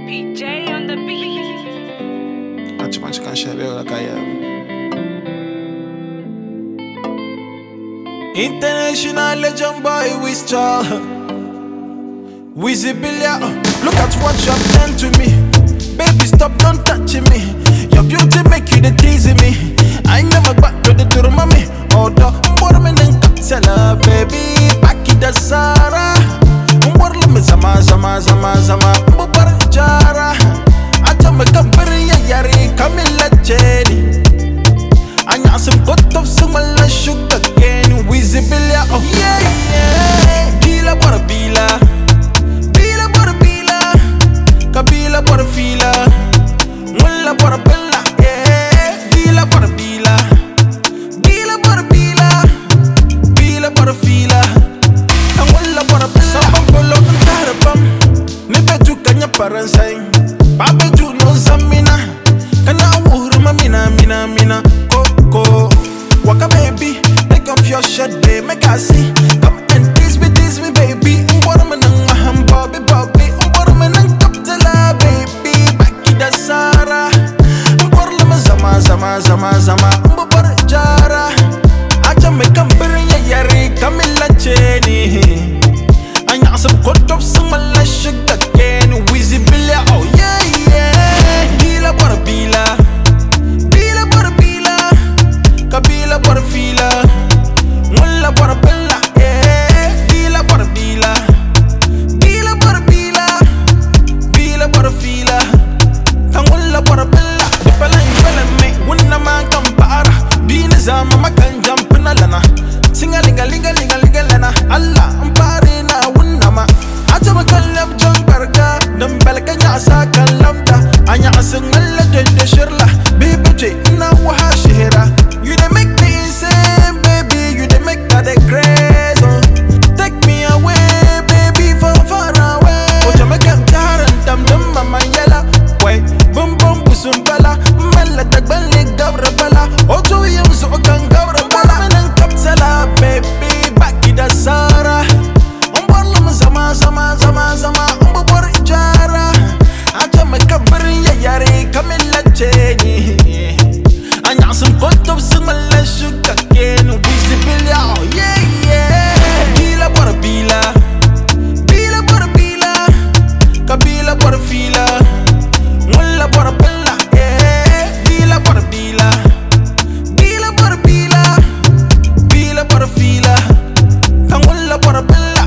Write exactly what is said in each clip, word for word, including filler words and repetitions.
P J on the beat. Antes mais canchebe la calle. International legend boy Wizcha, Wizzy Billia. Look at what you have done to me. Baby, stop, don't touch me. Your beauty make you the teasing me. I never back to the door, mommy. Oh, the woman and Kapsela, baby. Back in the Sara. Umborla me zama, zama, zama, zama. Umbar jara. Aja me company ya yari Camilla Jenny. Anya some got of some la sugar cane. Wizzy Billia, oh yeah, yeah. Bila bora bila. Bila bora bila. Kabila bora fila. Mulla bora bella, yeah. Bila bora bila. Bila bora bila. Bila bora fila. And mulla bora bella. Sabang polo ng tarapam. Me beju kanya paransay. Babeju no zamina. Kanya uhuru mamina, mina, mina. Coco. Waka baby. Take off your shirt, babe. Make I see. Come and tease me, tease me, baby. Umbora manang maham, Bobby, Bobby. Umbora manang kaptala, baby. Baki da Sara. Umbora lama zama, zama, zama, zama. Umbora jara. Aja me kampirin ya yari Camilla Jenny. Anya asap kodop sumala sugar cane. Wizzy Billia, oh yeah, yeah. Bila bora bila. Bila bora bila. Kabila bora fila. Mulla bora bella, yeah. Bila bora bila. Bila bora bila. Bila bora fila. Tangulla bora bella. Dipala impala me. Wunna man kampara. Bina zama makan jump na lana. Singa linga linga linga linga lana. Allah ampare na wunna ma. Aja makallam jong barga. Dambal kanya asa kalamda. Anya asang alla de shirla. Baby J na waha shihira. You dey make me insane, baby. You dey make that the craze. Oh. Take me away, baby, far far away. Oh, Jamaica taran tam dum mama yella. Wait, bum bum busum bala. Mala tagban lig gabra bala. Oh, Joey am so kan gabra bala. Menang kapsala, baby, baki da Sara. Umborla zama zama zama zama. Umbor jara. Aja me kabrin ya yari Camilla Jenny. Anya some got of some la sugar cane. Wizzy Billia, oh yeah, yeah. Bila bora bila. Bila bora bila. Kabila bora fila. Mulla bora bella, yeah. Bila bora bila. Bila bora bila. Bila bora fila. Tangulla bora bella.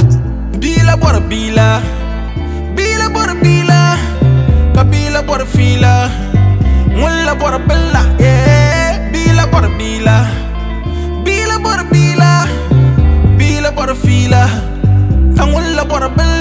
Bila bora bila. Bila bora bila. Kabila bora fila. Mulla bora bella, yeah. Bila bora bila. Bila bora bila. Bila bora fila. Tangulla bora bella.